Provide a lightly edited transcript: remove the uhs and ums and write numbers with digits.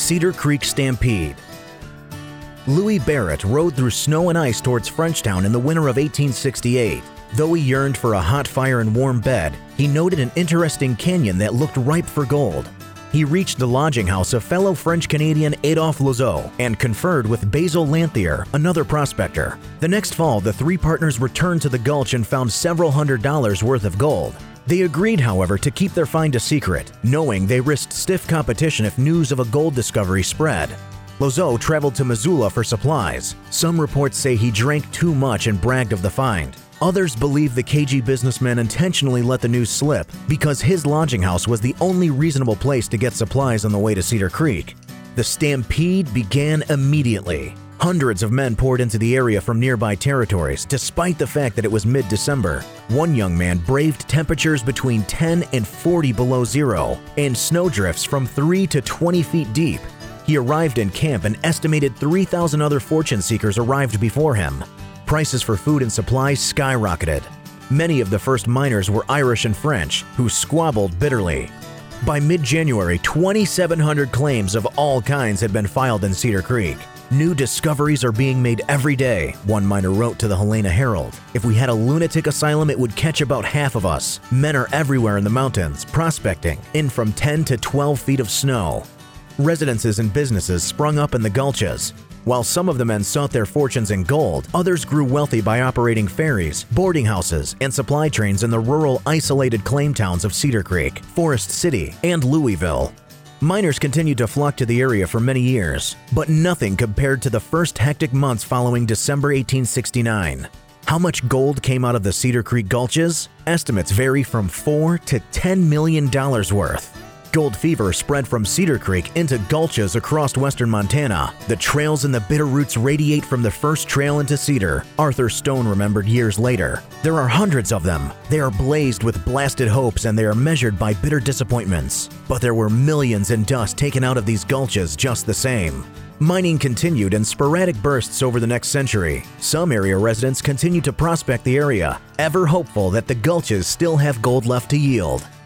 Cedar Creek Stampede. Louis Barrett rode through snow and ice towards Frenchtown in the winter of 1868. Though he yearned for a hot fire and warm bed, he noted an interesting canyon that looked ripe for gold. He reached the lodging house of fellow French-Canadian Adolphe Lozeau and conferred with Basil Lanthier, another prospector. The next fall, the three partners returned to the gulch and found several $100s worth of gold. They agreed, however, to keep their find a secret, knowing they risked stiff competition if news of a gold discovery spread. Lozeau traveled to Missoula for supplies. Some reports say he drank too much and bragged of the find. Others believe the cagey businessman intentionally let the news slip because his lodging house was the only reasonable place to get supplies on the way to Cedar Creek. The stampede began immediately. Hundreds of men poured into the area from nearby territories, despite the fact that it was mid-December. One young man braved temperatures between 10 and 40 below zero and snowdrifts from 3 to 20 feet deep. He arrived in camp and estimated 3,000 other fortune seekers arrived before him. Prices for food and supplies skyrocketed. Many of the first miners were Irish and French, who squabbled bitterly. By mid-January, 2,700 claims of all kinds had been filed in Cedar Creek. New discoveries are being made every day, one miner wrote to the Helena Herald. If we had a lunatic asylum, it would catch about half of us. Men are everywhere in the mountains, prospecting, in from 10 to 12 feet of snow. Residences and businesses sprung up in the gulches. While some of the men sought their fortunes in gold, others grew wealthy by operating ferries, boarding houses, and supply trains in the rural, isolated claim towns of Cedar Creek, Forest City, and Louisville. Miners continued to flock to the area for many years, but nothing compared to the first hectic months following December 1869. How much gold came out of the Cedar Creek gulches? Estimates vary from $4 to $10 million worth. Gold fever spread from Cedar Creek into gulches across western Montana. The trails in the Bitterroots radiate from the first trail into Cedar, Arthur Stone remembered years later. There are hundreds of them. They are blazed with blasted hopes and they are measured by bitter disappointments. But there were millions in dust taken out of these gulches just the same. Mining continued in sporadic bursts over the next century. Some area residents continued to prospect the area, ever hopeful that the gulches still have gold left to yield.